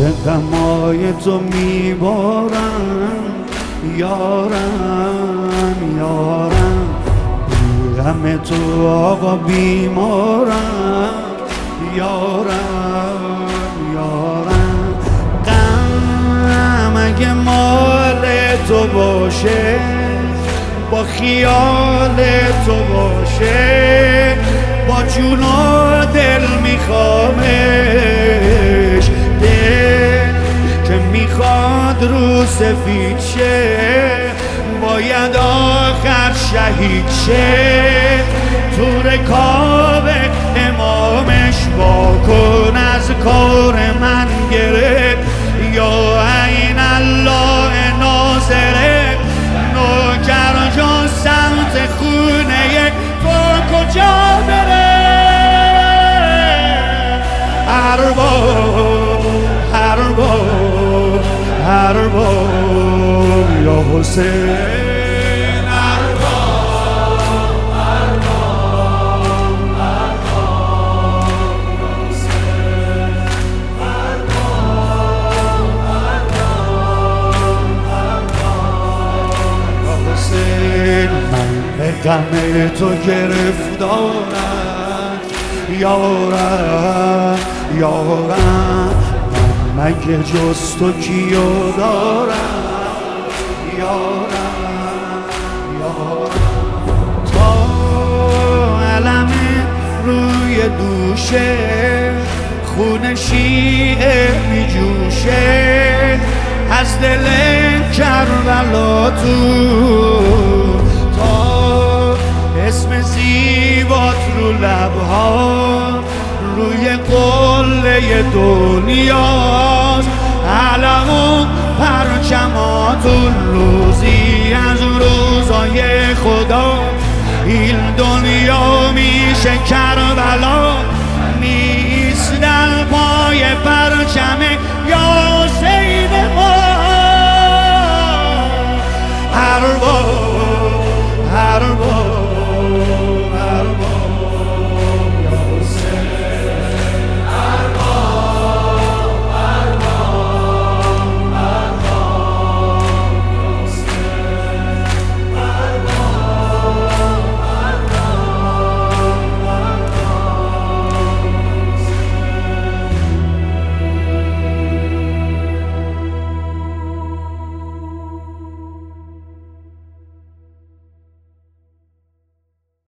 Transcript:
غمای تو میبارم یارم یارم، غم تو آقا بیمارم یارم یارم. غم اگه مال تو باشه، با خیال تو باشه، با جون و دل میخوامش. دل که میخواد رو سفید شه، باید آخر شهید شه. تو رکاب امامش واکن از کار من گرفت، یا عین الله ناظره. نوکر جان سمت خونه تو کجا بره؟ ارباب یا حسین، من به غم تو گرفتارم یارم یارم. من مگه جز تو کیو دارم یارم یارم. تا علم روی دوشه، خون شیعه میجوشه، از دل کربلا تو. تا اسم زیبات رو لبها، روی قله دنیاست. علم و پرچماتون روزی از روزای خدا. این دنیا میشه کربلا، نیست در پای پرچم یا